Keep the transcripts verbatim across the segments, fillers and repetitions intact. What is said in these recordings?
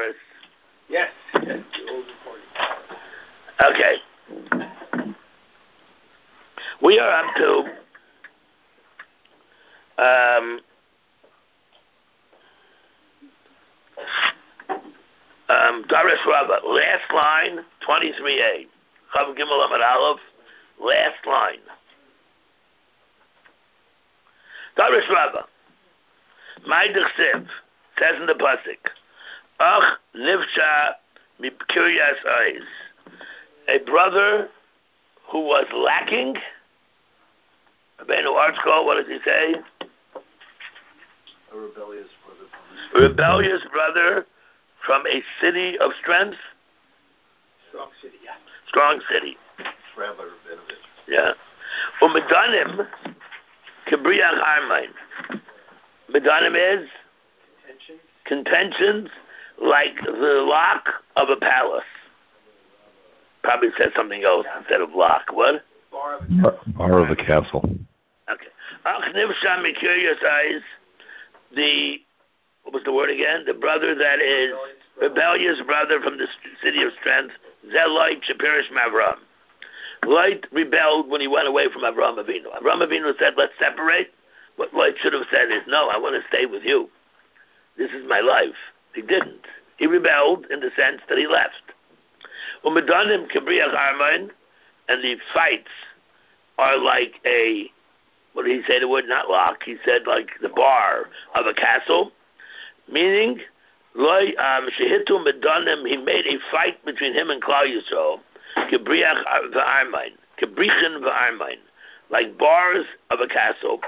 Doris? Yes. Yes. The old recording. Okay. We are up to um, um, Doris Rabbah, last line, twenty-three A. Chav Gimel Amud Aleph, last line. Doris Rabbah, my Dechsev, says in the pasuk, Ach Nivsha Mipkiryas Eyes, a brother who was lacking. Rabbeinu Archko, what does he say? A rebellious brother. A rebellious brother from a city of strength. Strong city, yeah. Strong city. Rabbi Rabinovich. Yeah. Umedanim Kibriach Armain. Medanim is Contentions. Contentions like the lock of a palace. Probably said something else instead of lock. What? Bar of a Bar, bar of a castle. Okay. Ach Nivsham Mikirius Eyes, the, what was the word again? The brother that is rebellious brother from the city of strength, Zelite Shapirish Mavram. Light rebelled when he went away from Avram Avinu. Avram Avinu said, let's separate. What Light should have said is, no, I want to stay with you. This is my life. He didn't. He rebelled in the sense that he left. Umedanim Kibriach Armain, and the fights are like a, what did he say the word? Not lock. He said like the bar of a castle, meaning, um, Shehitu Medanim, he made a fight between him and Klal Yisrael, Kibriach v'Armain, Kibrichin v'Armain, like bars of a castle.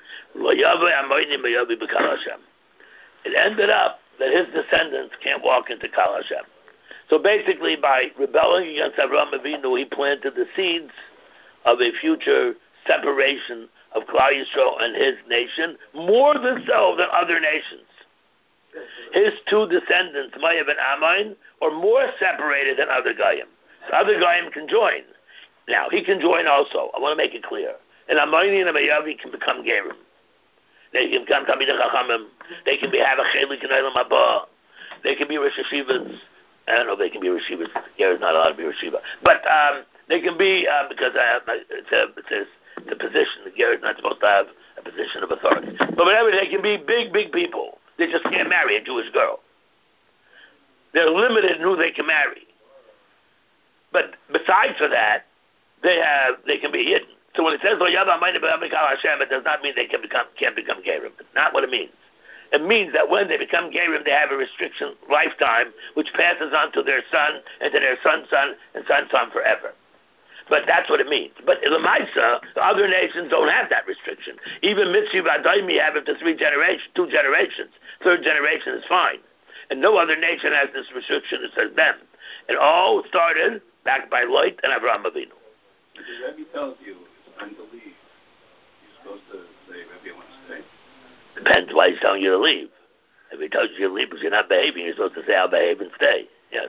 It ended up that his descendants can't walk into Kal Hashem. So basically, by rebelling against Avraham Avinu, he planted the seeds of a future separation of Klal Yisrael and his nation, more than so than other nations. His two descendants, Maya and Ammon, are more separated than other Goyim. So other Goyim can join. Now, he can join also. I want to make it clear. And Ammoni and Amayavi can become Gerim. They can become Talmidei Chachamim. They can be have a chelik in Olam Haba. They can be Rosh Hashivas. I don't know if they can be Rosh Hashivas. Ger is not allowed to be Rosh Hashiva. But um, they can be, uh, because uh, it's, a, it's, a, it's a position. The Ger is not supposed to have a position of authority. But whatever, they can be big, big people. They just can't marry a Jewish girl. They're limited in who they can marry. But besides for that, they have they can be hidden. So when it says Hashem, it does not mean they can become can't become Gerim. It's not what it means. It means that when they become Gerim, they have a restriction lifetime, which passes on to their son and to their son's son and son's son forever. But that's what it means. But in Lamaisa, the other nations don't have that restriction. Even Mitzri Vadaimi have it to three generations, two generations. Third generation is fine. And no other nation has this restriction that says them. It all started back by Lot and Avraham Avinu. If the Rebbe tells you it's time to leave, you're supposed to say, Rebbe, I want to stay. Depends why he's telling you to leave. If he tells you to leave because you're not behaving, you're supposed to say, I'll behave and stay. Yes.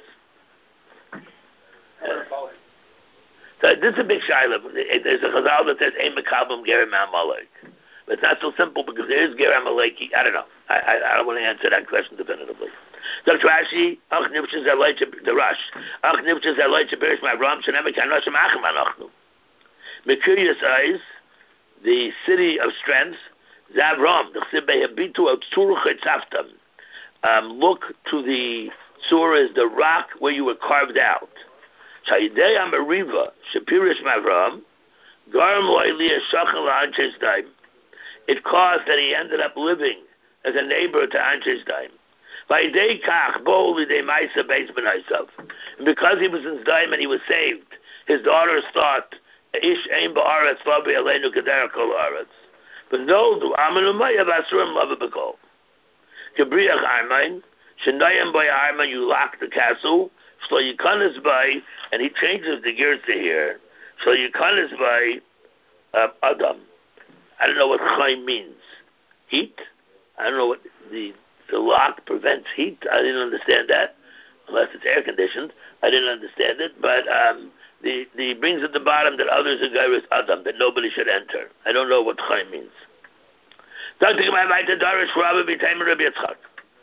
yes. So this is a big shiloh. There's a chazal that says, Ein mekablim ger ma'amalek. But it's not so simple because there is ger amaleki. I don't know. I, I, I don't want to answer that question definitively. Doctor Rashi, Ach nivches alay the Rush. Ach nivches alay berish ma'avram shenem kanoshim achem anachnu. Mekirius eyes, the city of strength. Zavram, the chsibei habitu al tzur chetzaftam. Um, look to the tzur is the rock where you were carved out. Shayidei amariva shapirish ma'avram garam lo'iliyah shachal la'anches daim. It caused that he ended up living as a neighbor to Anches daim. And because he was in Zdaim and he was saved, his daughters thought, Ish ein ba'aretz lo be'aleinu kedera kol haaretz. But no, do amanu maya v'asurim lava b'kol. Kebriach armain, shenayim by armain, you lock the castle, shlo yikanis by, and he changes the gears to here, shlo yikanis by uh, Adam. I don't know what chaim means. Heat? I don't know what the... The lock prevents heat. I didn't understand that, unless it's air conditioned. I didn't understand it, but um, the the brings at the bottom that others are gairis adam, that nobody should enter. I don't know what chaim means.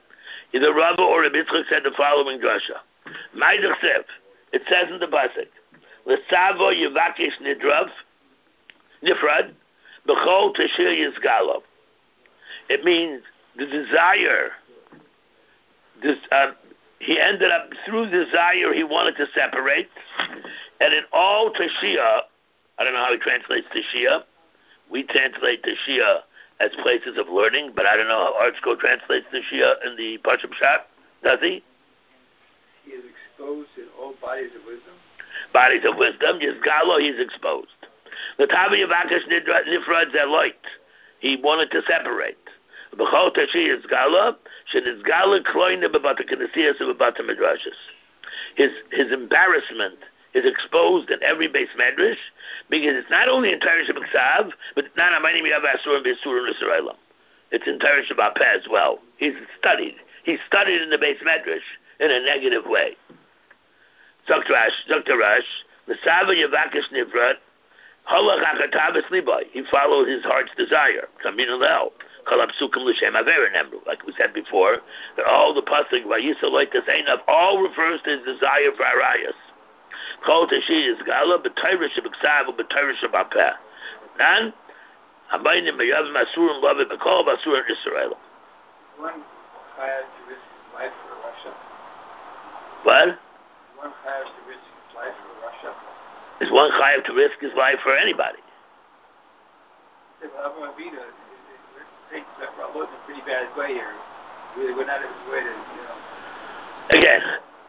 Either Rabba or Rabbi Yitzchak said the following drasha. It says in the pasuk, L'savo yivakish nidrav nifrad b'chol tashir yizgalo. It means the desire. This, uh, he ended up through desire. He wanted to separate, and in all tashia, I don't know how he translates tashia. We translate tashia as places of learning, but I don't know how Archko translates tashia in the Parsha Pshat. Does he? He is exposed in all bodies of wisdom. Bodies of wisdom. Yizgalo, he's exposed. The Tavi Yavakish Nifrad Zeloit. He wanted to separate. B'chol Tashi Yizgalo, Shenizgalo Kloine B'bata Kinesias B'bata Midrashis. His his embarrassment is exposed in every base medrash because it's not only in Torah Shabbat but not a many Miyav Asur and Besur and Israelim. It's in Torah Shabbat as well. He's studied. He's studied in the base medrash in a negative way. Zok Rash, the Sava Yavakish Nifrat, Halach HaKatavis Libai. He followed his heart's desire. Kamin Alel. Kalapsukim L'Shem Aver Nemru. Like we said before, that all the pasuk Vayisaloit Teseinav all refers to his desire for Arayas. Chol Teshi is Gala, B'Torah Sheb'Ksav, B'Torah Sheb'Apeh. Nan, Hamayim Meyavim Asurim Lavim B'Kol B'Asurim Yisrael. One had to risk his life for Russia. What? One had to risk his life for Russia. Is one chayav to risk his life for anybody? If Avraham Avinu takes that Rabot in a pretty bad way here, really went out of his way to, you know. Again,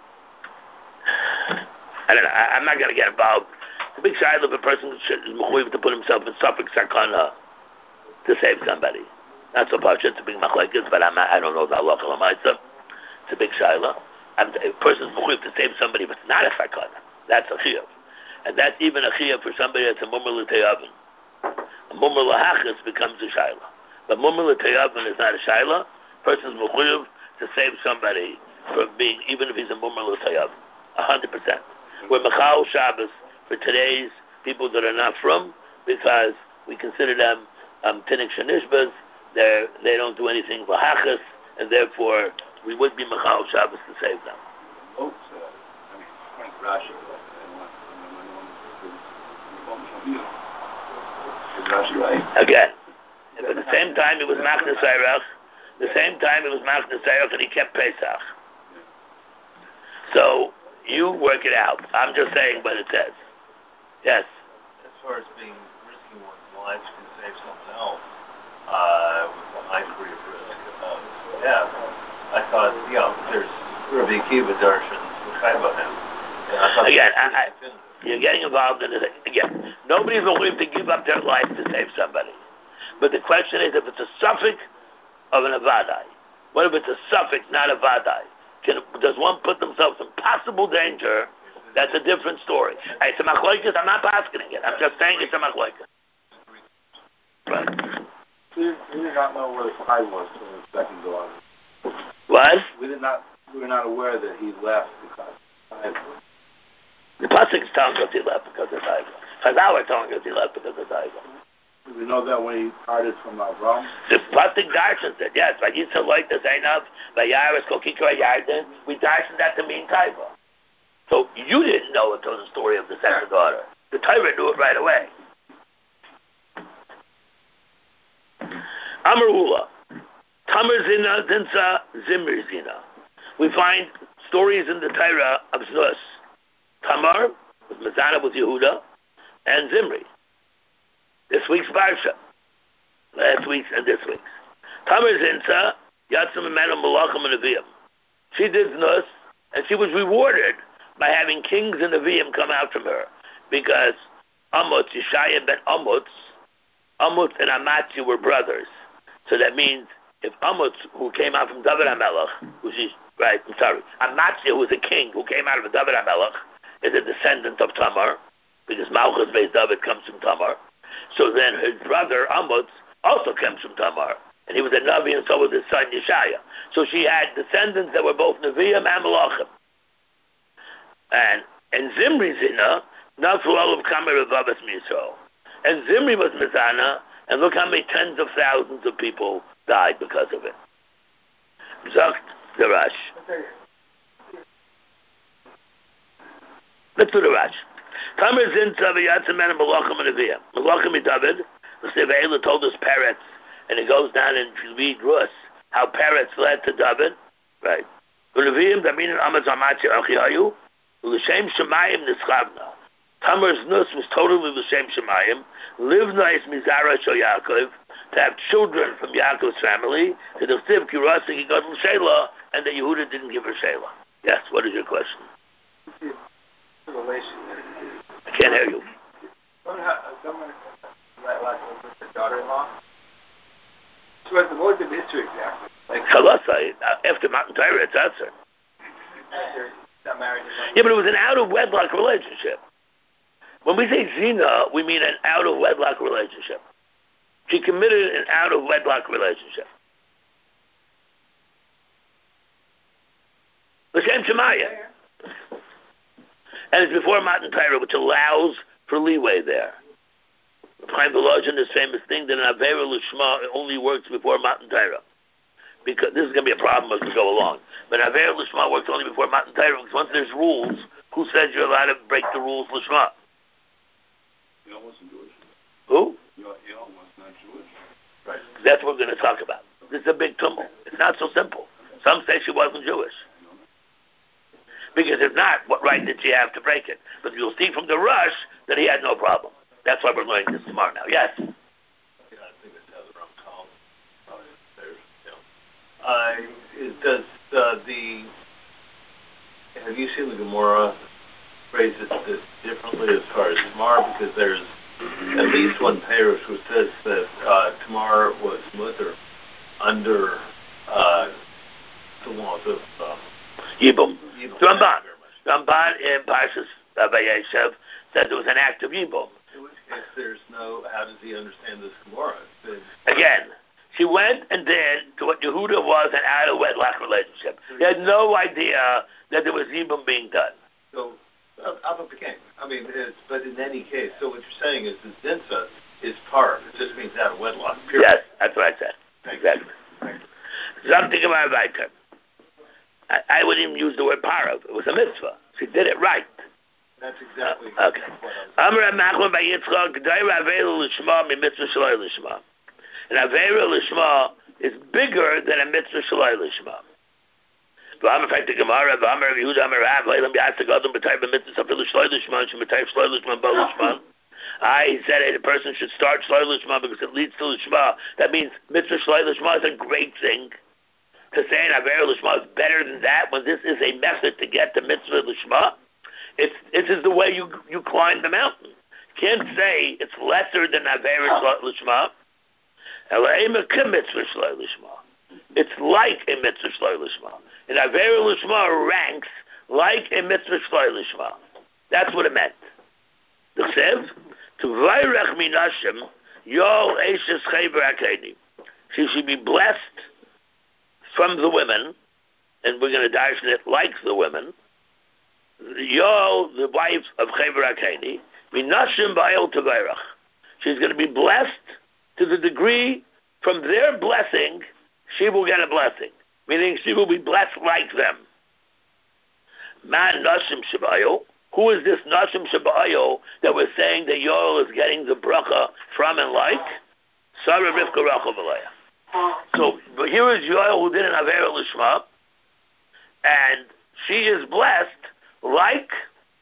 I don't know. I, I'm not going to get involved. The big side of a person should is mechuyev to put himself in suffix sakana to save somebody. Not so much. It's a big machlekes, but I'm not, I don't know the halacha l'maisa. It's a big shaila. I'm, a person is mechuyev to save somebody, but it's not a sakana. That's a chiyuv. And that's even a chiyuv for somebody that's a mummer l'teyavin. A mummer l'hachas becomes a shaila. But mummer l'teyavin is not a shaila. Person's mechuyev to save somebody from being, even if he's a mummer l'teyavin. A hundred percent. We're mechal Shabbos for today's people that are not from, because we consider them um, tinik shenishbas. They they don't do anything l'hachas, and therefore we would be mechal Shabbos to save them. Most, uh, I mean, Frank Rashi. Again, and at the same time it was Machnas Eirach, the same time it was Machnas Eirach, and he kept Pesach. So you work it out. I'm just saying what it says. Yes. As far as being risking one's life to save someone else, uh, with a high degree of risk, um, yeah, I thought, you know, there's Rabbi Akiva Darshan Chaybahem. Again, I, I, you're getting involved in it. Again, nobody's willing to give up their life to save somebody. But the question is, if it's a suffix of an avadai, what if it's a suffix, not a vadai? Can, does one put themselves in possible danger? That's a different story. It's a machlokes. I'm not asking it. I'm just saying it's a machlokes. Right. We, we did not know where the fly was in the second daughter. What? We did not. We were not aware that he left because of the pasuk is telling us he left because of Taiva. Chazal are telling us he left because of Taiva. Do we know that when he parted from Avram? The pasuk darshan said yes. By Yitzchak like the Zainav, by Yaris Kokikra Yarden, we darshan that to mean Taiva. So you didn't know until the story of the second daughter. The Torah knew it right away. Amar Ula, Tamar Zina Zinsa Zimri Zina. We find stories in the Torah of Znus. Tamar was Mazana with Yehuda, and Zimri. This week's Parsha, last week's and this week's. Tamar Zinsa Yatzim Emenu Malachim and Aviyim. She did Znus, and she was rewarded by having kings and Aviyim come out from her, because Amutz, Yeshaya ben Amutz, Amutz and Amatzi were brothers. So that means if Amutz, who came out from David HaMelech, who she's right, I'm sorry, Amatzi, who was a king who came out of David HaMelech, is a descendant of Tamar, because Malchus based David comes from Tamar. So then his brother Amutz also comes from Tamar, and he was a Navi, and so was his son Yeshaya. So she had descendants that were both Nevi'im and Malachim. And and Zimri Zina, Nafal of Kamer Avavas Yisrael. And Zimri was Mizana, and look how many tens of thousands of people died because of it. Zakt The Rush. Let's do the Rush. Tamer Zinta v'yatzamen malachim and aviyah. Malachim David. The Seveila told us parrots, and it goes down and if you read Rus, how parrots led to David. Right. U'leviyim damin amaz amachi achiyayu. U'l'shem shemayim nischavna. Tamer's nus was totally l'shem shemayim. Livna is mizara shel Yaakov. To have children from Yaakov's family. To the Chtiv Kirasa he got Shela, and that Yehuda didn't give her Shela. Yes. What is your question? I can't hear you. Someone with the daughter-in-law. So what was the mystery exactly? Like Chalasai, after Matan Torah, it's answer. Not married. Yeah, but it was an out-of-wedlock relationship. When we say zina, we mean an out-of-wedlock relationship. She committed an out-of-wedlock relationship. L'shem Shemaya. And it's before Matan Torah, which allows for leeway there. Chaim Volozhin, this famous thing that an Avera L'Shma only works before Matan Torah. Because this is going to be a problem as we go along. But Avera L'Shma works only before Matan Torah because once there's rules, who says you're allowed to break the rules L'Shma? Yael wasn't Jewish. Who? Yael was not Jewish. Right. That's what we're going to talk about. This is a big tumult. It's not so simple. Some say she wasn't Jewish. Because if not, what right did she have to break it? But you'll see from the Rush that he had no problem. That's why we're learning this tomorrow now. Yes? Yeah, I think it's the wrong column. Oh, there's, yeah. Uh, it does uh, the... Have you seen the Gemara phrase it this differently as far as Tamar? Because there's at least one parish which says that uh, Tamar was mother under uh, the laws of... Uh, Yibum. Yibum. Ramban. Ramban in Parshas Vayeshev said there was an act of Yibum. In which case there's no... How does he understand this Gemara? It's, Again, she went and did to what Yehuda was an out-of-wedlock relationship. He had no idea that there was Yibum being done. So, Alpha became. I mean, it's, but in any case, so what you're saying is that Zinsa is par. It just means out of wedlock, period. Yes, that's what I said. Thank Exactly. you. Something about weiter. I, I wouldn't even use the word parav. It was a mitzvah. She did it right. That's exactly uh, okay. what I was Amar Machman by Yitzchak, G'dayra Avera L'Shma mi mitzvah Shalai L'Shma. And Avera L'Shma is bigger than a mitzvah Shalai L'Shma. V'am effect the Gemara, v'am Rav Yehuda Amar Rav, Leilam Yasek Adam b'tayv b'mitzvah Shalai L'Shma, and b'tayv Shalai L'Shma b'al L'Shma. I he said hey, the person should start Shalai L'Shma because it leads to L'Shma. That means mitzvah Shalai L'Shma is a great thing. To say an Avera L'Shma is better than that when this is a method to get to mitzvah L'Shma, it's this is the way you you climb the mountain. You can't say it's lesser than Avera L'Shma. It's like a mitzvah Shalai L'Shma. And Avera L'Shma ranks like a mitzvah Shalai L'Shma. That's what it meant. The Chsev, to vayrech minashim, yol eishes chayver akeni. She should be blessed from the women, and we're going to darshan it like the women. Yol, the wife of chayver akeni, minashim ba'el to vayrech. She's going to be blessed to the degree from their blessing, she will get a blessing. Meaning she will be blessed like them. Man nashim shabayo. Who is this nashim shabayo that we're saying that Yoel is getting the bracha from and like? Sarah Rivka Rachel V'leah. So but here is Yoel who did an Avera L'Shma, and she is blessed like,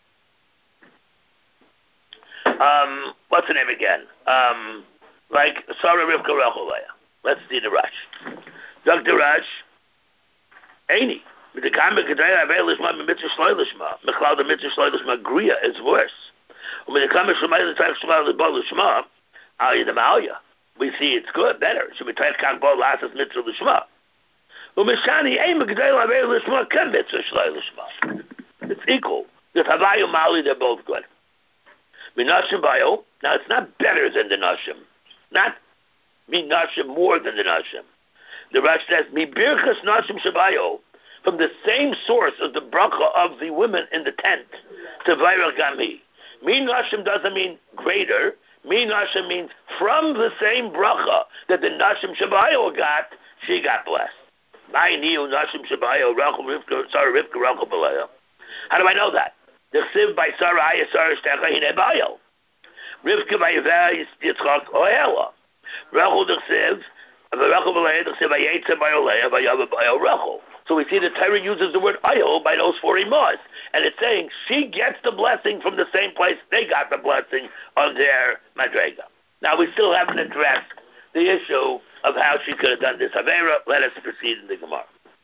um, what's her name again? Um, like Sarah Rivka Rachel V'leah. Let's see the Rush. Doctor Rush, Aini. The Kama Kedaya Avera L'Shma Mitzvah Shalai L'Shma. Mechlal the Mitzvah Shalai L'Shma Griya is worse. When the Kama Shemay the Taich Shema L'Bal L'Shma, Aliyah the Ma'aliyah. We see it's good, better. Should be Taich Kak Bal L'Asas Mitzvah L'Shma. Umeshani Aima Kedaya Avera L'Shma Ken Mitzvah Shalai L'Shma. It's equal. The Tavayu Ma'aliyah, they're both good. Minashim Bayo. Now it's not better than the Nashim. Not Minashim more than the Nashim. The Rash says Mi Birchas Nashim Shabayo. From the same source as the bracha of the women in the tent, to Vayrach Gami. Mi Nashim doesn't mean greater. Mi Nashim means from the same bracha that the Nashim Shabayo got, she got blessed. My niu nashim shabayo Rachel Rivka Sarah Rivka Rachel Baleya. How do I know that? The chsiv by Sarah Aya Sarah Shtecha Hine Bayo. Rivka by Yivah Yitzchak Oela. Rachel the chsiv Rachel Baleya the chsiv by Yitzchak by Oleya by Yavah by Rachel. So we see the Torah uses the word Ayo by those four imahs, and it's saying she gets the blessing from the same place they got the blessing on their madrega. Now we still haven't addressed the issue of how she could have done this Avera. Let us proceed in the Gemara.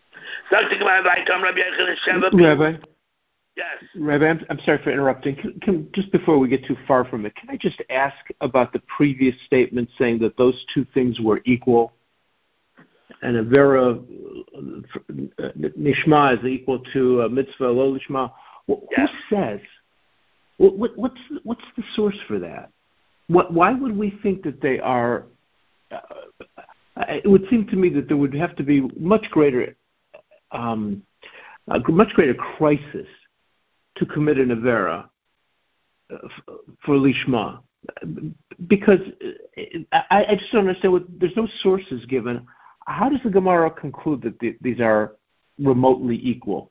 Rabbi? Yes. Rabbi, I'm, I'm sorry for interrupting. Can, can, just before we get too far from it, can I just ask about the previous statement saying that those two things were equal? And Avera uh, Nishma is equal to uh, Mitzvah Lo Lishma. Who yes. says? What, what, what's, what's the source for that? What, why would we think that they are... Uh, it would seem to me that there would have to be much greater, um, a much greater crisis to commit an avera for lishma, because I, I just don't understand. What, there's no sources given. How does the Gemara conclude that the, these are remotely equal?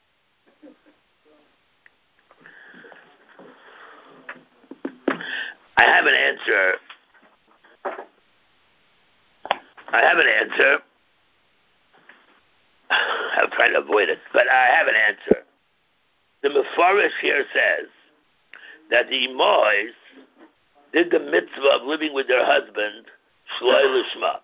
I have an answer. I have an answer. I'm trying to avoid it, but I have an answer. The Mefarish here says that the Imais did the mitzvah of living with their husband, Shloi Lishma.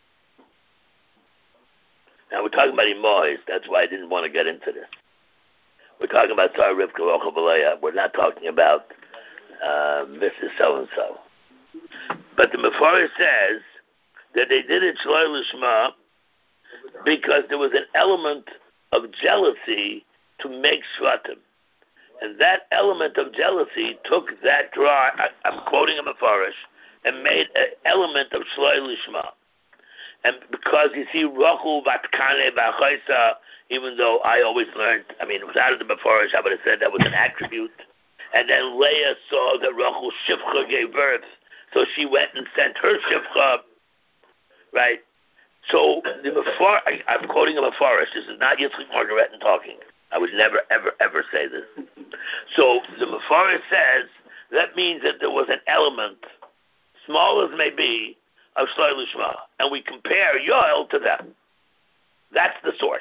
Now we're talking about Imais, that's why I didn't want to get into this. We're talking about Sarah Rivka Rachel Baleya. We're not talking about uh, Missus So-and-so. But the Mefarish says that they did it Shloi Lishma because there was an element of jealousy to make Shvatim. And that element of jealousy took that draw, I, I'm quoting a Mefarish, and made an element of Shloi Lishma. And because you see, Rachel Vatkane Ba'chaisa, even though I always learned, I mean, without the Mefarish, I would have said that was an attribute. And then Leah saw that Rachel Shivcha gave birth, so she went and sent her Shivcha, right? So the Mefar, I, I'm quoting a Mefarish. This is not Yitzchak Margaretin talking. I would never, ever, ever say this. So the Mefarish says that means that there was an element, small as may be, of Shloi Lishma, and we compare Yoel to them. That's the source.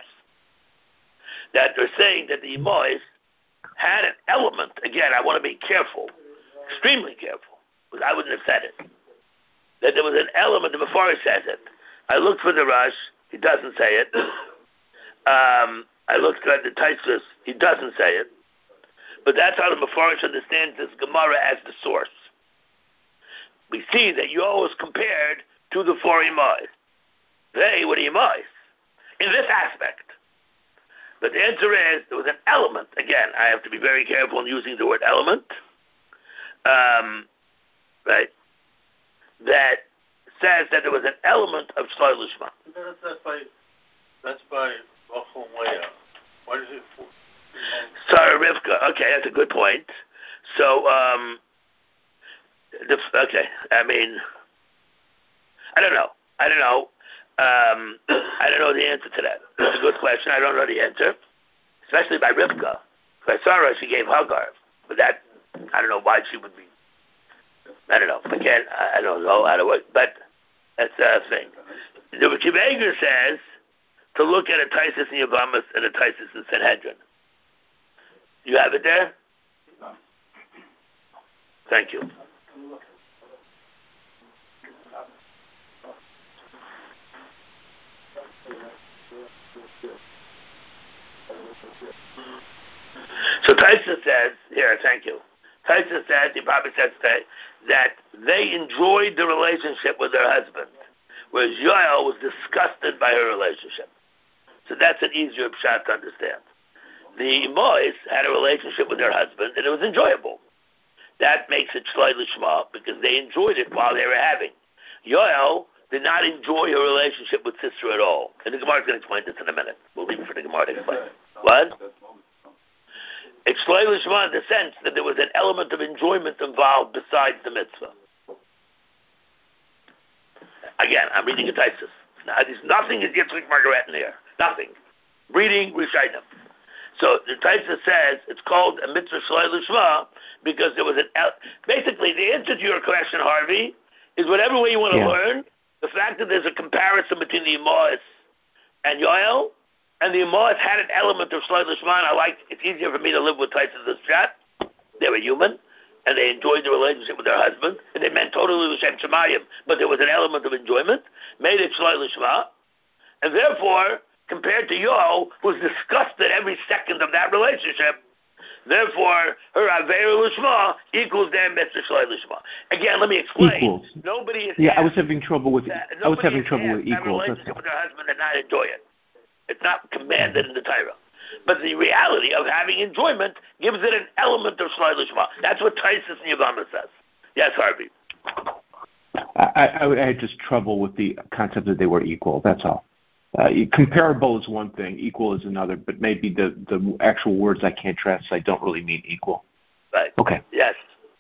That they're saying that the Imais had an element. Again, I want to be careful, extremely careful, because I wouldn't have said it. That there was an element. The Mefarish says it. I looked for the Rush. He doesn't say it. Um, I looked at the Taisus. He doesn't say it. But that's how the Mefarish understands this Gemara as the source. We see that Yoel was compared to the four Imais. They were the Imais in this aspect. But the answer is there was an element. Again, I have to be very careful in using the word element. Um, right? That says that there was an element of Shloi Lishma. That's, that's by that's by Rachel and Leah. Why does it? Sarah Rivka. Okay, that's a good point. So, um, the, okay. I mean, I don't know. I don't know. Um, I don't know the answer to that. That's a good question. I don't know the answer, especially by Rivka. By Sarah, she gave Hagar, but that I don't know why she would be. I don't know. Again, I don't know how to work, but that's a thing. The Kiveger says to look at a Taisus in Yavamas and a Taisus in Sanhedrin. You have it there? Thank you. So Taisus says, here, thank you. Taisus says, he probably says today, that they enjoyed the relationship with their husband, whereas Yoel was disgusted by her relationship. So that's an easier shot to understand. The Mois had a relationship with their husband, and it was enjoyable. That makes it Shloi Lishma, because they enjoyed it while they were having. Yoel did not enjoy her relationship with Sisera at all. And the Gemara is going to explain this in a minute. We'll leave it for the Gemara to explain. What? It's Shloi Lishma in the sense that there was an element of enjoyment involved besides the mitzvah. Again, I'm reading a Taisus. Now, there's nothing is Yitzchak Margaretin here. Nothing. Reading Rishayim. So the Taisa says it's called a mitzvah shalei lishma because there was an el- basically the answer to your question, Harvey, is whatever way you want to yeah. learn. The fact that there's a comparison between the Imais and Yoel, and the Imais had an element of shalei lishma. And I like it's easier for me to live with Taisa this chat. They were human, and they enjoyed the relationship with their husband, and they meant totally l'shem shemayim, but there was an element of enjoyment, made it shalei lishma, and therefore, compared to Yoel, who's disgusted every second of that relationship, therefore, her Aveira Lishma equals their Mitzvah Shalei Lishma. Again, let me explain. Equals. Nobody is Yeah, I was having trouble with that, I was having trouble with have equals. a relationship with their husband and not enjoy it. It's not commanded in the Torah. But the reality of having enjoyment gives it an element of Shalei Lishma. That's what Taisus Yavama says. Yes, Harvey. I, I, I had just trouble with the concept that they were equal. That's all. Uh, comparable is one thing, equal is another, but maybe the, the actual words I can't translate don't really mean equal. Right. Okay. Yes.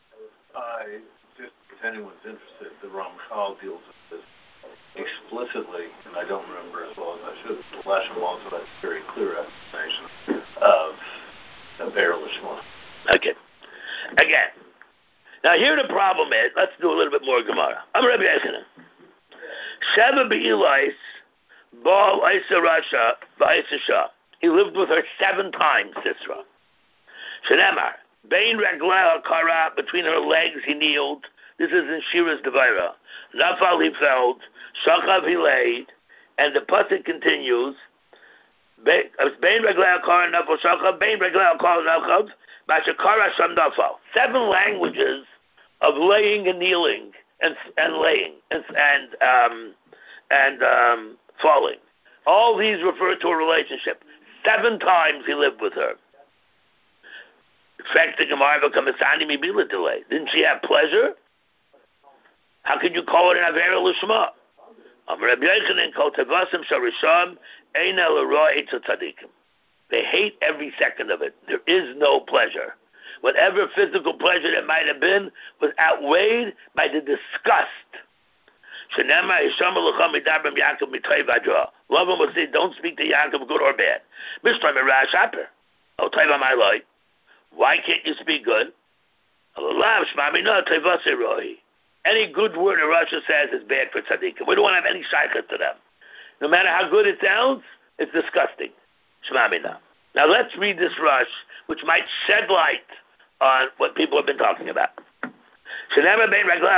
I just, if anyone's interested, the Ramchal deals with this explicitly, and I don't remember as well as I should. Lashem also has a very clear explanation of the Be'er Lishma. Okay. Again. Now here the problem is, let's do a little bit more Gemara. I'm Rabbi Yechanan. Sheva be'ilais Baal Isa Rasha V'Isa Shah. He lived with her seven times, Sisra. Shenemar, Bein Regleh Kara, between her legs he kneeled. This is in Shira's Devaira. Nafal he fell, Shachav he laid, and the pasuk continues. Bein Regleh Kara Nafal Shachav, Bein Regleh Kara Nachav, Bashakara Sham Nafal. Seven languages of laying and kneeling and and laying and and um and um. falling. All these refer to a relationship. Seven times he lived with her. Didn't she have pleasure? How could you call it an Avera Lishma? They hate every second of it. There is no pleasure. Whatever physical pleasure there might have been was outweighed by the disgust. Love him will say, don't speak to Yaakov, good or bad. Why can't you speak good? Any good word in Russia says is bad for tzaddikim. We don't want to have any shaykhs to them. No matter how good it sounds, it's disgusting. Now let's read this Rush, which might shed light on what people have been talking about. Seven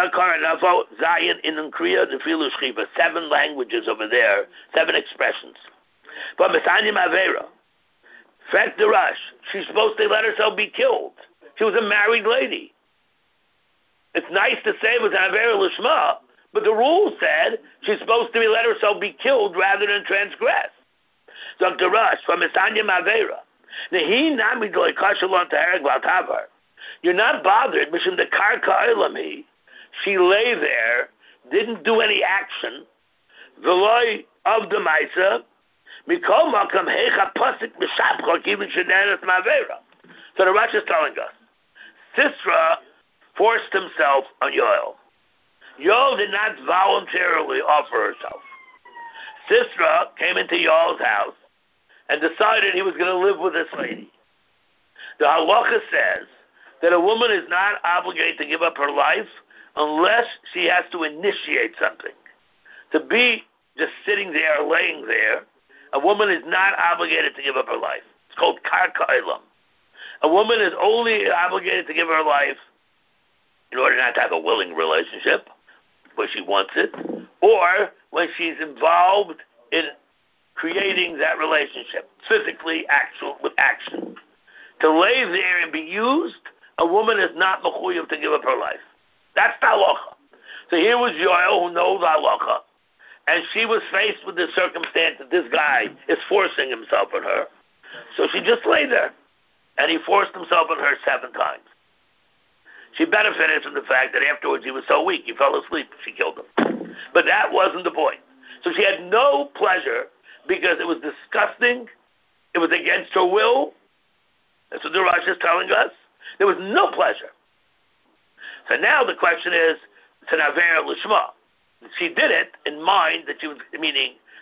languages over there, seven expressions. But Mesanyim Avera, fact the Rush, she's supposed to let herself be killed. She was a married lady. It's nice to say it was an Avera Lishma, but the rule said she's supposed to be let herself be killed rather than transgress. So the Rush, from Mesanyim Avera, Nehi Nami Doi Kashalon Taharek Valtavar. You're not bothered, Mishim the Karka Ilami. She lay there, didn't do any action. Veloy of the Maisa, Mikol Makam Hecha Pasik Mishapchok, even Shedanis Mavera. So the Rush is telling us, Sisra forced himself on Yoel. Yoel did not voluntarily offer herself. Sisra came into Yoel's house and decided he was going to live with this lady. The halacha says that a woman is not obligated to give up her life unless she has to initiate something. To be just sitting there, laying there, a woman is not obligated to give up her life. It's called karka ilam. A woman is only obligated to give her life in order not to have a willing relationship, where she wants it, or when she's involved in creating that relationship, physically, actual, with action. To lay there and be used, a woman is not mechuyev to give up her life. That's the halacha. So here was Yoel, who knows halacha, and she was faced with the circumstance that this guy is forcing himself on her. So she just lay there, and he forced himself on her seven times. She benefited from the fact that afterwards he was so weak, he fell asleep, she killed him. But that wasn't the point. So she had no pleasure because it was disgusting, it was against her will. That's what the Rosh is telling us. There was no pleasure. So now the question is, it's an Avera Lishma. She did it in mind that she was, meaning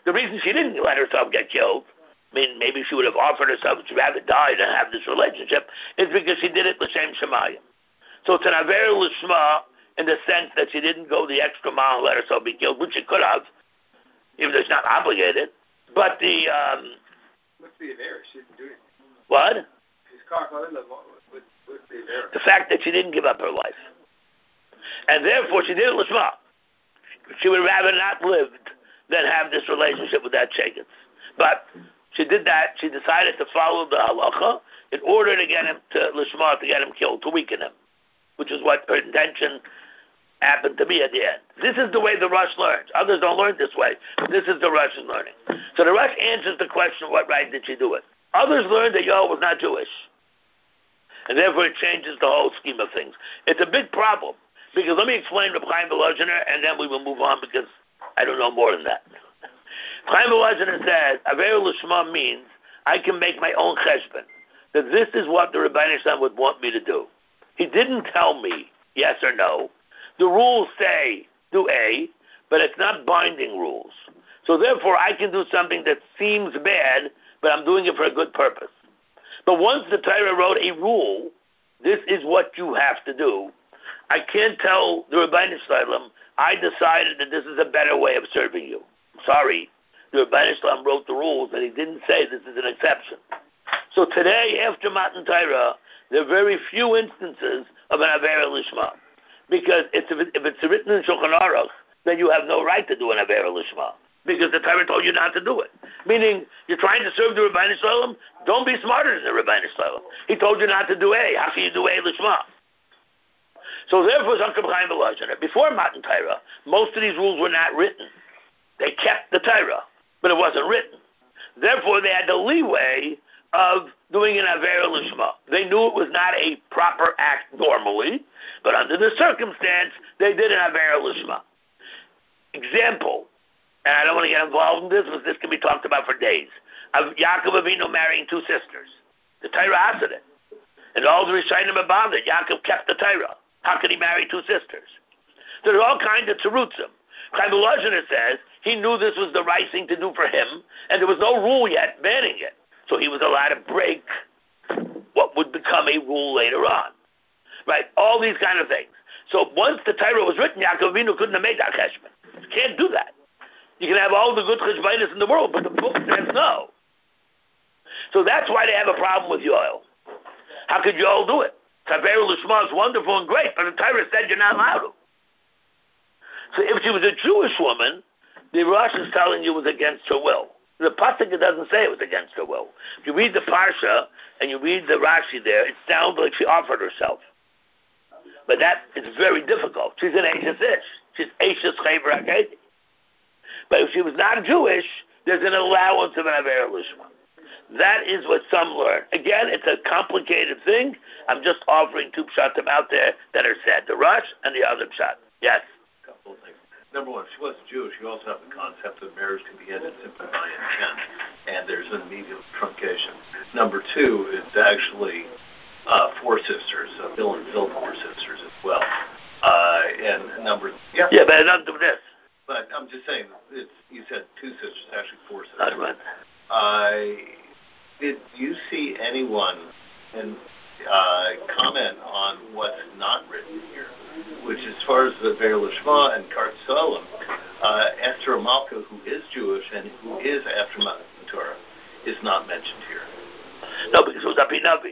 The reason she didn't let herself get killed, I mean, maybe she would have offered herself, she'd rather die than have this relationship, is because she did it l'shem shemayim. So it's an aver l'shma in the sense that she didn't go the extra mile and let herself be killed, which she could have, even though she's not obligated. But the um, what's the aver? She didn't do anything. What? She's what's the aver? The fact that she didn't give up her life, and therefore she did it l'shma. She would rather not live than have this relationship with that sheikhs. But she did that. She decided to follow the halacha in order to get him to l'shma, to get him killed, to weaken him, which is what her intention happened to be at the end. This is the way the Rosh learns. Others don't learn this way, but this is the Rosh's learning. So the Rosh answers the question, what right did she do it? Others learned that Yoel was not Jewish, and therefore it changes the whole scheme of things. It's a big problem, because let me explain Reb Chaim Volozhiner, and then we will move on, because I don't know more than that. Chaim Volozhiner says, Aver L'Shma means I can make my own cheshbon, that this is what the Rebbeinu Shalom would want me to do. He didn't tell me yes or no. The rules say do A, but it's not binding rules. So therefore I can do something that seems bad, but I'm doing it for a good purpose. But once the Torah wrote a rule, this is what you have to do, I can't tell the Rebbeinu Shalom, I decided that this is a better way of serving you. Sorry, the Rebbeinu Shalom wrote the rules, and he didn't say this is an exception. So today, after Matan Torah, there are very few instances of an Aver L'Shma. Because it's, if it's written in Shulchan Aruch, then you have no right to do an Aver L'Shma. Because the Torah told you not to do it. Meaning, you're trying to serve the Rebbeinu Shalom, don't be smarter than the Rebbeinu Shalom. He told you not to do A. How can you do A L'Shma? So therefore, Chaim Volozhiner, before Matan Torah, most of these rules were not written. They kept the Torah, but it wasn't written. Therefore, they had the leeway of doing an Aver L'Shma. They knew it was not a proper act normally, but under the circumstance, they did an Aver L'Shma. Example, and I don't want to get involved in this, because this can be talked about for days, of Yaakov Avinu marrying two sisters. The Torah asked it. And all the Rishonim are bothered. Yaakov kept the Torah. How could he marry two sisters? There are all kinds of terutzim. Chaim Volozhiner says he knew this was the right thing to do for him, and there was no rule yet banning it. So he was allowed to break what would become a rule later on. Right? All these kind of things. So once the Torah was written, Yaakov Avinu couldn't have made that cheshbon. You can't do that. You can have all the good cheshbonos in the world, but the book says no. So that's why they have a problem with Yoel. How could Yoel do it? Aver L'Shma is wonderful and great, but the Torah said you're not allowed to. So if she was a Jewish woman, the Rosh is telling you it was against her will. The pasuk, it doesn't say it was against her will. If you read the Parsha and you read the Rashi there, it sounds like she offered herself. But that is very difficult. She's an Eishes Ish. She's Eishes Chayver HaKedi. But if she was not Jewish, there's an allowance of an Aver L'Shma. That is what some learn. Again, it's a complicated thing. I'm just offering two pshatim out there that are said, the Rosh and the other pshat. Yes? A couple of things. Number one, if she wasn't Jewish, you also have the concept that marriage can be ended simply by intent, and there's an immediate truncation. Number two, it's actually uh, four sisters, uh, Bill and Phil four sisters as well. Uh, and number... Yeah, yeah, but it has nothing to do with this. But I'm just saying, it's, you said two sisters, actually four sisters. That's right. Uh, did you see anyone and uh, comment on what's not written here? Which, as far as the Aver L'Shma and Kart Solim, uh, Esther Malka, who is Jewish and who is after Matan Torah, is not mentioned here. No, because it was Api Navi.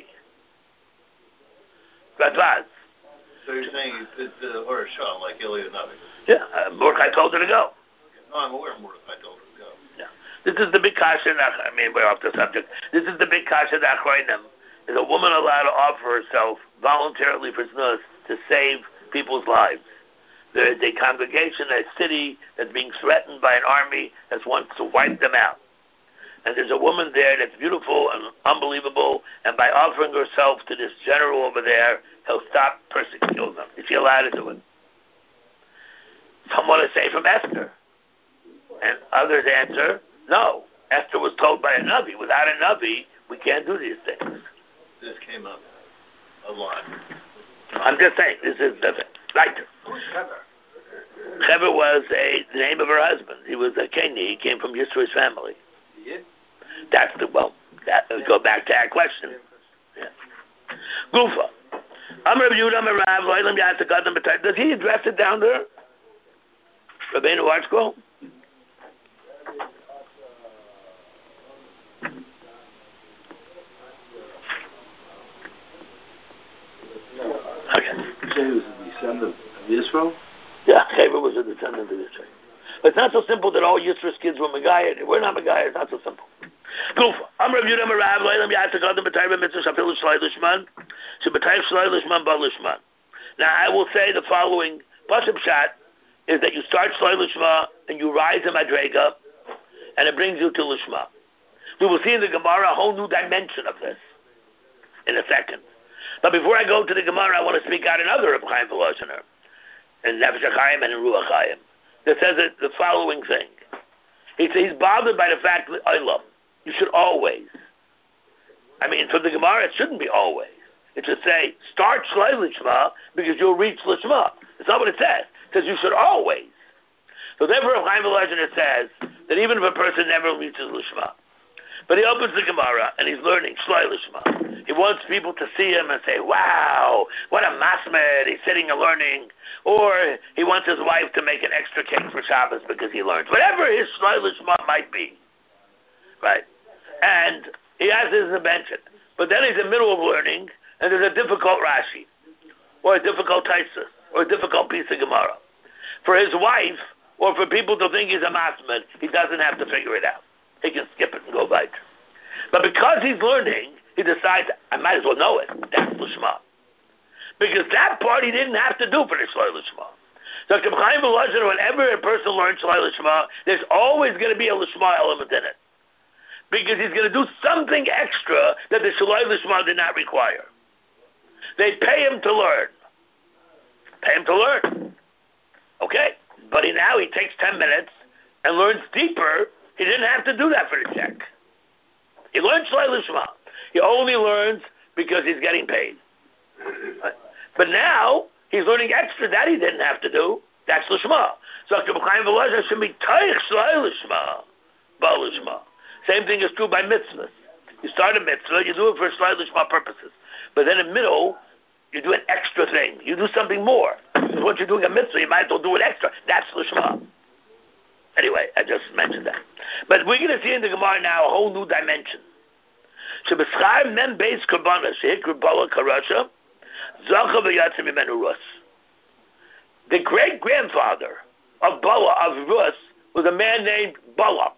Radvaz. So you're saying it's uh, or a Shah, like Ilya Navi? Yeah, uh, Mordechai told her to go. No, I'm aware Mordechai told her to go. Yeah. This is the big kasha, I mean, we're off the subject. This is the big kasha that Achronim. Is a woman allowed to offer herself voluntarily for znus to save people's lives? There is a congregation, a city that's being threatened by an army that wants to wipe them out. And there's a woman there that's beautiful and unbelievable, and by offering herself to this general over there, he'll stop persecuting them. Is she allowed to do it? Some want to say from Esther. And others answer, no. Esther was told by a Navi. Without a Navi, we can't do these things. This came up a lot. I'm just saying, this is the right. Who's Heather? Heber was a the name of her husband. He was a Kenny. He came from Yisro's family. Yeah. That's the well. That go back to our question. Yeah. Gufa. Amar Yehuda Amar Rav Loilam Yasek Adam B'Tayv. Does he address it down there? Rabbeinu Archko? Okay. You say he was a descendant of Israel? Yeah, Heber was a descendant of Israel. But it's not so simple that all Yisro's kids were Megayah. We're not Megayah. It's not so simple. Gufa. Amar Yehuda Amar Rav Loilam Yasek Adam B'Tayv Mitzvah Shapil Shlai Lishman. Sheb'Tayv Shlai Lishman Ba Lishman. Now I will say the following. Pashup Shat is that you start Shlai Lishma and you rise in Madrega, and it brings you to Lishma. We will see in the Gemara a whole new dimension of this in a second. But before I go to the Gemara, I want to speak out another of Chaim Volozhiner, in Nefesh HaChaim and in Ruach Chaim, that says it, the following thing. He says he's bothered by the fact that Olam, you should always. I mean, from the Gemara, it shouldn't be always. It should say, start Shlai Lishma because you'll reach Lishma. It's not what it says. It says you should always. So therefore, Chaim Volozhiner says that even if a person never reaches Lishma, but he opens the Gemara and he's learning Shlai Lishma. He wants people to see him and say, wow, what a masmed, he's sitting and learning. Or he wants his wife to make an extra cake for Shabbos because he learns. Whatever his Shlai Lishma might be. Right? And he has his invention. But then he's in the middle of learning and there's a difficult Rashi. Or a difficult Taisus. Or a difficult piece of Gemara. For his wife, or for people to think he's a masmed, he doesn't have to figure it out. He can skip it and go by. But because he's learning, he decides, I might as well know it. That's Lishma. Because that part he didn't have to do for the Shlai Lishma. So Chaim Volozhiner, whenever a person learns Shlai Lishma, there's always going to be a Lishma element in it. Because he's going to do something extra that the Shlai Lishma did not require. They pay him to learn. Pay him to learn. Okay. But he, now he takes ten minutes and learns deeper. He didn't have to do that for the check. He learns Shlai Lishma. He only learns because he's getting paid. Right? But now, he's learning extra that he didn't have to do. That's Lishma. So Chaim Volozhiner should be Taich Shlai Lishma, Ba Lishma. Same thing is true by mitzvahs. You start a mitzvah, you do it for Shlai Lishma purposes. But then in the middle, you do an extra thing. You do something more. Because once you're doing a mitzvah, you might as well do it extra. That's Lishma. Anyway, I just mentioned that. But we're going to see in the Gemara now a whole new dimension. Shebeschar men beis karbanos shehikru Bala karasha zacha v'yatsa mimenu Rus. The great grandfather of Bala of Rus was a man named Balak.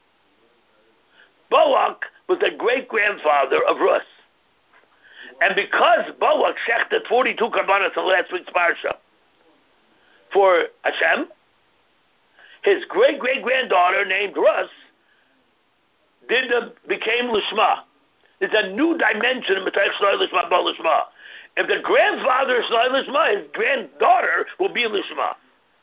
Balak was the great grandfather of Rus, and because Balak shechted forty-two karbanos in last week's parsha for Hashem, his great great granddaughter named Rus did the, became Lishma. It's a new dimension in Matayich Shlai Lishma Ba Lishma. If the grandfather is Shlai Lishma, his granddaughter will be Lishma.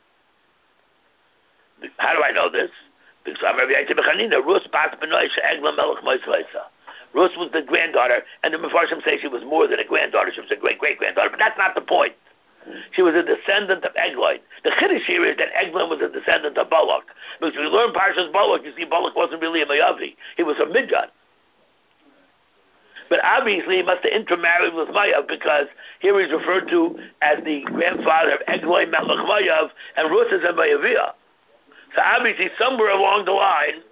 How do I know this? Because I'm Rabbi Yaitse Bechanina, Rus Bas Benoy She'egla Melech Moisvaisa. Rus was the granddaughter, and the Mefarshim say she was more than a granddaughter, she was a great-great-granddaughter, but that's not the point. She was a descendant of Eglon. The Chiddush here is that Eglon was a descendant of Balak. Because if you learn Parshas Balak, you see Balak wasn't really a Mayavi. He was a Midjan. But obviously he must have intermarried with Mayav because here he's referred to as the grandfather of Eglon Melech Mayav, and Rus is a Mayaviyah. So obviously somewhere along the line,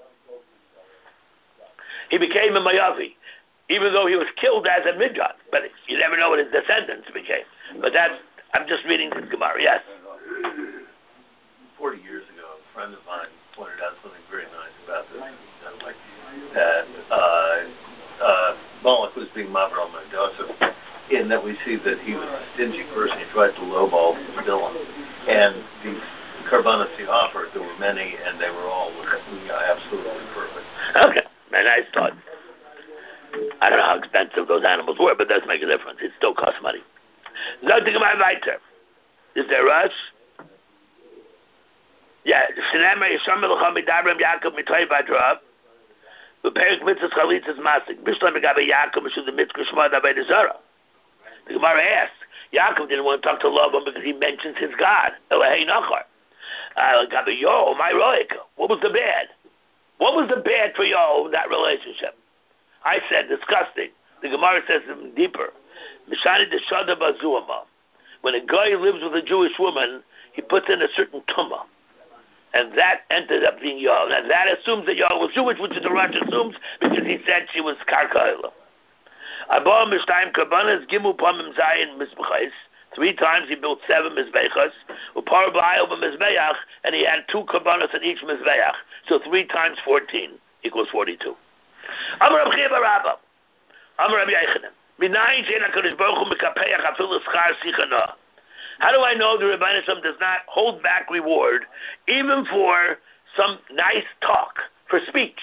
he became a Mayavi, even though he was killed as a Midjan. But you never know what his descendants became. But that's, I'm just reading this Gemara, yes? Forty years ago, a friend of mine pointed out something very nice about this. Like that uh, uh, Moloch was being Mavral Mendoza, in that we see that he was a stingy person. He tried to lowball Bilam. And these Karbanos he offered, there were many, and they were all absolutely perfect. Okay, a nice thought. I don't know how expensive those animals were, but it does make a difference. It still costs money. Nothing about weiter. Is there rush? Yeah. Shnema Yisham Melcham Midabram Yaakov Mitoy Badrab. The Perik Mitzvah Chalitz is Masik. Bishlam Megabe Yaakov Mishum the Mitzvah Shema Dabei Dezara. The Gemara asks, Yaakov didn't want to talk to Lavan because he mentions his God, Elahei Nachar. I got the yo, my roik. What was the bad? What was the bad for yo in that relationship? I said disgusting. The Gemara says even deeper. Mishani deshada bazuama. When a guy lives with a Jewish woman, he puts in a certain tumah. And that ended up being yo. And that assumes that yo was Jewish, which the Rosh assumes because he said she was karka'ila. Abba mishtayim karbanas gimu pamim zayin mizbechais. Three times he built seven mizbechas. Upar ba'ayel b'mizbeach, and he had two karbanas in each mizbeach. So three times fourteen equals forty-two. Amar Rabbi Chiya bar Abba. Amar Rabbi Yochanan. Minayin she'en HaKadosh Baruch Hu mekapeach afilu schar sichana. How do I know the Rebbeinu Shalom does not hold back reward even for some nice talk, for speech?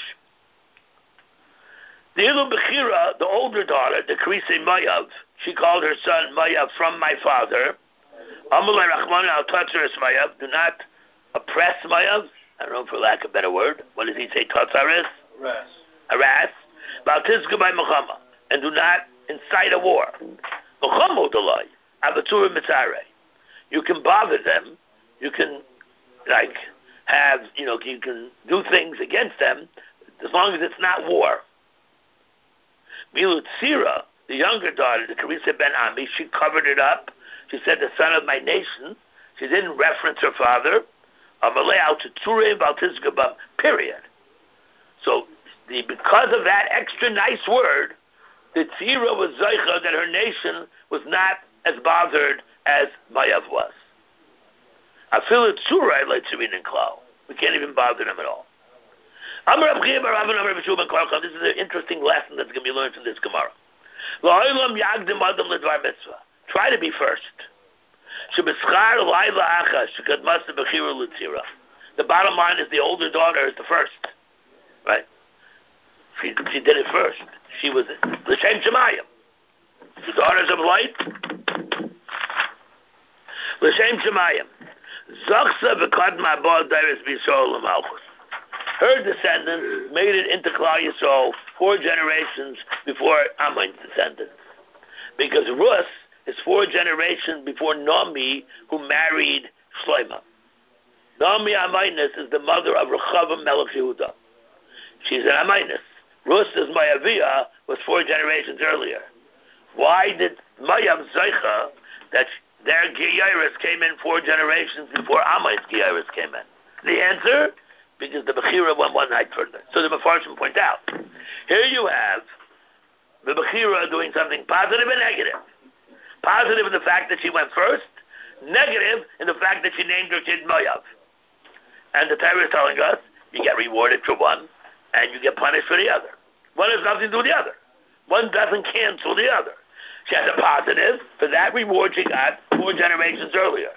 The Ilu Bechira, the older daughter, the Karise Mayav, she called her son Mayav from my father. Amalei Rachman al Tatzaris Mayav, do not oppress Mayav. I don't know, for lack of a better word. What does he say? Tatzaris? Harass. Harass. Baltizka by Muhammad, and do not incite a war. Muhammad Dalai, Abatur Mitzare. You can bother them. You can, like, have, you know, you can do things against them as long as it's not war. Milut Sira, the younger daughter, the Karisa Ben Ami, she covered it up. She said, the son of my nation. She didn't reference her father. Amalei al Tetzure Baltizgabam, period. So, the, because of that extra nice word, the Tzira was Zaycha that her nation was not as bothered as Mayav was. I feel it Tzura like Tzirin and Klau. We can't even bother them at all. This is an interesting lesson that's going to be learned from this Gemara. Try to be first. The bottom line is the older daughter is the first. Right? She, she did it first. She was L'Shem Shemayim. The daughters of light. L'Shem Shemayim. Zachsa v'kadma ba'al dairis b'Yisrael l'malchus. Her descendants made it into Klal Yisrael four generations before Ammon's descendants. Because Rus is four generations before Naomi, who married Shlomo. Naomi Ammonus is the mother of Rechavam Melech Yehuda. She's an Ammonus. Rus is Mayavia, was four generations earlier. Why did Mayav Zaycha, that their Giyaris came in four generations before Ammon's Giyaris came in? The answer? Because the Bechira went one night further. So the Mefarshim point out, here you have the Bechira doing something positive and negative. Positive in the fact that she went first, negative in the fact that she named her kid Mayav. And the Torah is telling us, you get rewarded for one, and you get punished for the other. One has nothing to do with the other. One doesn't cancel the other. She has a positive for that reward she got four generations earlier.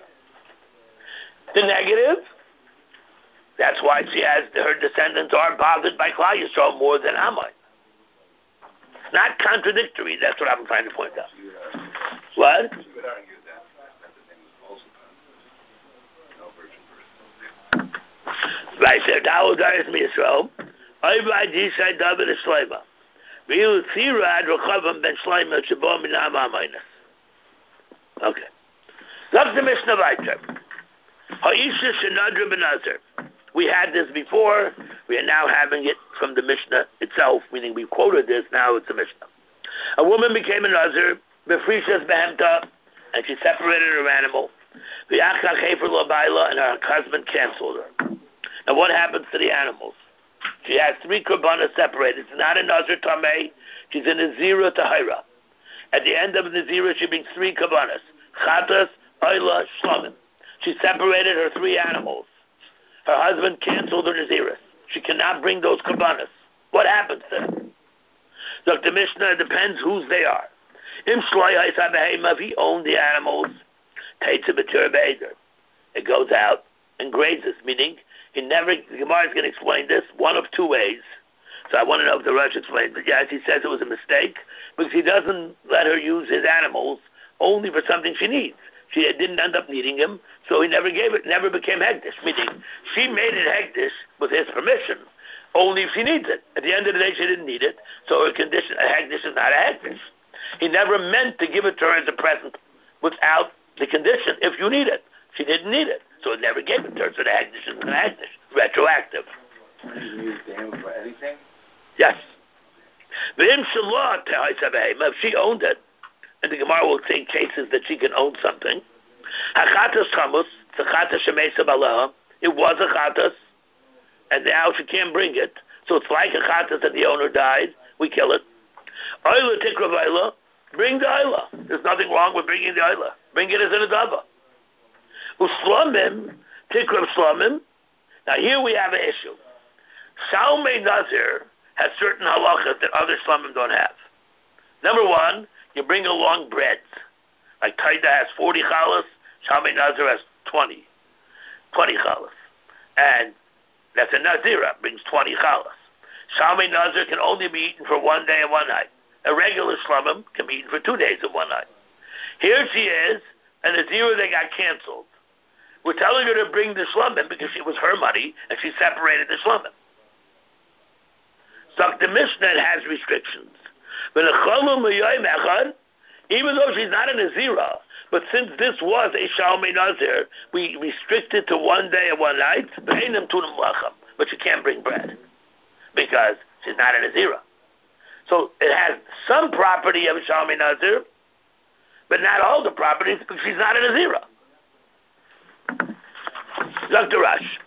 The negative, that's why she has, her descendants are bothered by Klal Yisrael more than Ammon. It's not contradictory. That's what I'm trying to point out. What? You would argue that that the name was also no virgin person. Right there. Dawo Daris Yisrael. Oivai Dishay David Shloima. Real Tzirad Rechavam Ben Shloima Shabom Minam Amaynas. Okay. That's the Mishnah Vayter. Ha'isha Shenadra Benazir. We had this before. We are now having it from the Mishnah itself, meaning we quoted this, now it's a Mishnah. A woman became a Nazir, Befrishas Behemta, and she separated her animal. V'yachach Hefer Lo Baila, and her husband canceled her. Now what happens to the animals? She has three korbanos separated. It's not a Nazir Tameh. She's in a Zira Tahira. At the end of the Zira, she brings three korbanos. Chatas, Oila, Shlomim. She separated her three animals. Her husband canceled her Naziris. She cannot bring those korbanos. What happens to them? Doctor Mishnah, depends whose they are. Im Shloy Haisabahema, if he owned the animals, Taitza B'Tur B'Eder. It goes out and grazes, meaning he never, the Gemara is going to explain this one of two ways. So I want to know if the Rosh explains it. Yes, he says it was a mistake, because he doesn't let her use his animals only for something she needs. She didn't end up needing him, so he never gave it, never became Hegdish, meaning she made it Hegdish with his permission, only if she needs it. At the end of the day, she didn't need it, so her condition, a Hegdish is not a Hegdish. He never meant to give it to her as a present without the condition, if you need it. she didn't need it. So it never gave it to her. So the Hegdish is an Hegdish. Retroactive. You can use the hammer for anything? Yes. If she owned it, and the Gemara will take cases that she can own something, it was a chatas, and now she can't bring it. So it's like a chatas that the owner died. We kill it. Oila tikra vayla, bring the oila. There's nothing wrong with bringing the oila. Bring it as an adava. Uslamim, tikra slamim. Now here we have an issue. Shalmei Nazir has certain halachas that other slamim don't have. Number one, you bring along breads. Like Taida has forty chalas, Shalmei Nazir has twenty. twenty chalas. And that's a Nazira, brings twenty chalas. Shalmei Nazir can only be eaten for one day and one night. A regular shlomim can be eaten for two days and one night. Here she is, and the Nazira that got canceled. We're telling her to bring the shlomim because it was her money, and she separated the shlomim. So the Mishnah has restrictions. Even though she's not a Nazira, but since this was a Shalmei Nazir, we restricted to one day and one night, but she can't bring bread because she's not a Nazira. So it has some property of a Shalmei Nazir, but not all the properties because she's not a Nazira. Doctor Rash.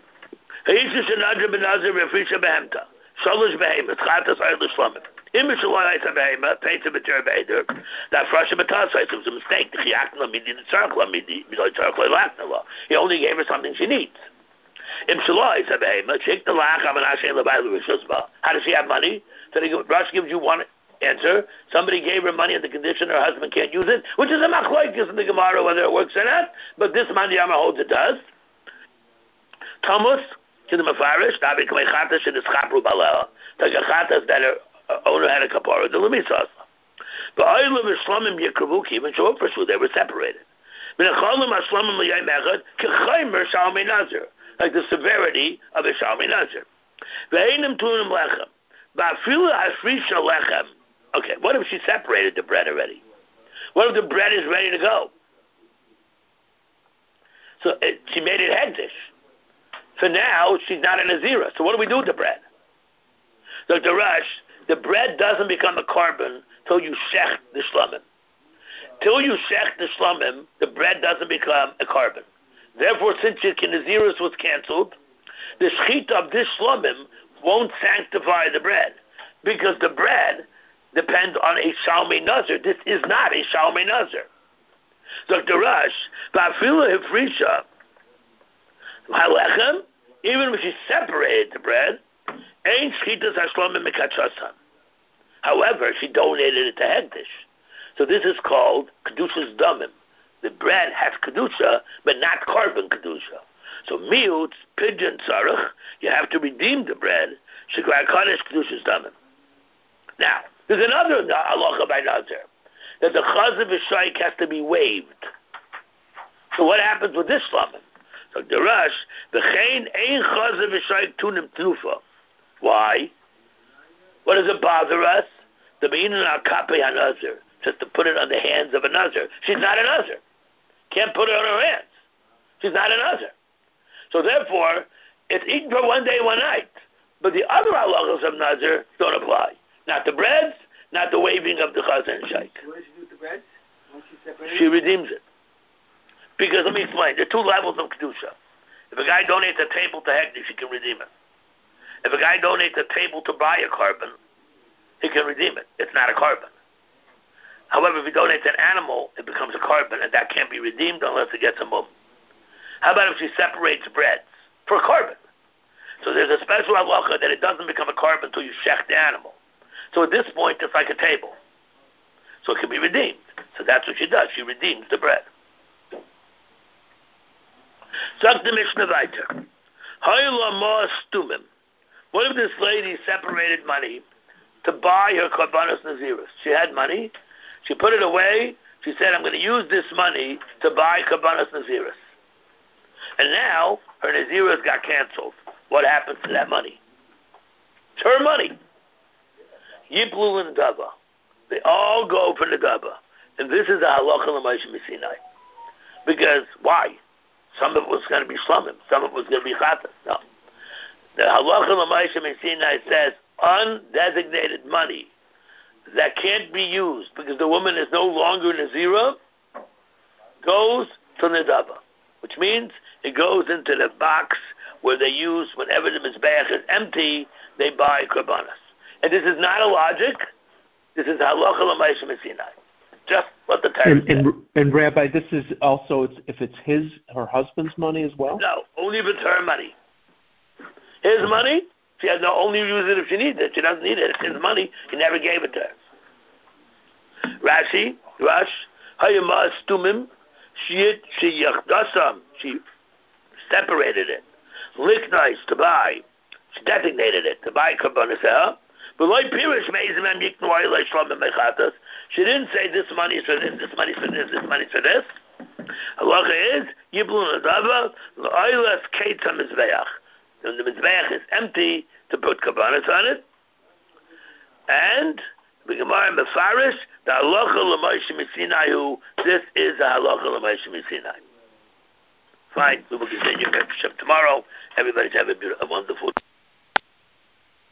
Shalosh behemoth, chatas oil shlomim. Image shaloi isa behemoth, paints a mature beheder. That frasha batasai, it was a mistake. He acted on midi, the circle on midi, midi circle law. He only gave her something she needs. Im shaloi isa behemoth, shake the lach, amanashe lebaylu rishusba. How does she have money? So they, Rash gives you one answer. Somebody gave her money on the condition her husband can't use it, which is a machlokes in the Gemara whether it works or not. But this Mandiyama holds it does. Thomas. To the Mefarish, Dabi Kamei Chatas and Ischapru Balea, like a Chatas that her owner had a kapara, the Lemisas. But Oilam and Shlomim Yekravuki, even show up for sure, they were separated. Minacholim Ashlomim Liyay Mechad, Kechaimer Shalmei Nazir, like the severity of a Shalmei Nazir. Ve'enim Tunim Lechem, Ba'afila Hasrisha Lechem. Okay, what if she separated the bread already? What if the bread is ready to go? So it, she made it hegdish. For now, she's not a Nazira. So what do we do with the bread? So the Rush, the bread doesn't become a carbon till you shech the shlomim. Till you shech the shlomim, the bread doesn't become a carbon. Therefore, since your Naziris was canceled, the shechita of this shlomim won't sanctify the bread. Because the bread depends on a Shalmei Nazir. This is not a Shalmei Nazir. So the Rush, Ba'afila Hifrisha, even if she separated the bread, ain't shchitas hashlomim mekachasan. However, she donated it to Hegdish. So this is called Kedusha's Damim. The bread has Kedusha, but not carbon Kedusha. So miut, pigeon tzarech, you have to redeem the bread. Shekvar Kadesh Kedusha's Damim. Now, there's another halacha by Nazir, that the chazav v'shaik has to be waived. So what happens with this shlomim? So the Rush, v'chein ein chazav v'shaik tunim tnufa. Why? What does it bother us? The meaning of kapei hanazir, just to put it on the hands of a nazir. She's not a nazir. Can't put it on her hands. She's not a nazir. So therefore, it's eaten for one day, one night. But the other halachos of nazir don't apply. Not the breads, not the waving of the chazan and shaik. What does she do with the bread? Once she separates She redeems it. Because let me explain. There are two levels of kedusha. If a guy donates a table to Hegdish, he can redeem it. If a guy donates a table to buy a carbon, he can redeem it. It's not a carbon. However, if he donates an animal, it becomes a carbon, and that can't be redeemed unless it gets a mum. How about if she separates breads for a carbon? So there's a special halacha that it doesn't become a carbon until you shech the animal. So at this point, it's like a table. So it can be redeemed. So that's what she does. She redeems the bread. Sag the Mishnah weiter. What if this lady separated money to buy her Karbanos Naziris? She had money. She put it away. She said, I'm going to use this money to buy Karbanos Naziris. And now her Naziris got canceled. What happens to that money? It's her money. Yiplu and Dava. They all go for the Dava. And this is the halacha l'Moshe Sinai. Because, why? Some of it was going to be shlomim. Some of it was going to be chatas. No. The halacha l'maisha Sinai says undesignated money that can't be used because the woman is no longer Nazira goes to Nedava, which means it goes into the box where they use whenever the mizbeach is empty, they buy korbanos. And this is not a logic. This is halacha l'maisha Sinai. Just what the Torah and, and, and Rabbi, this is also it's, if it's his her husband's money as well. No, only if it's her money. His money, she has no only use it if she needs it. She doesn't need it. It's his money. He never gave it to her. Rashi, Rash, Hayama Stumim, Shiit Shiyachdasam. She separated it. Liknais to buy. She designated it to buy Karbonisah. But like Pirish Meizimem Yiknoy like Shlomim Mechatas. She didn't say this money is for this, this money is for this, this money is for this. Halacha is Yiblun Adava, L'oilas Keitzam Mizbeach. When the Mizbeach is empty, to put Karbonis on it. And the Gemara Mefarish, the halacha l'Moshe Misinayu, this is the halacha l'Moshe Misinai. Fine, we will continue tomorrow. Everybody have a beautiful, a wonderful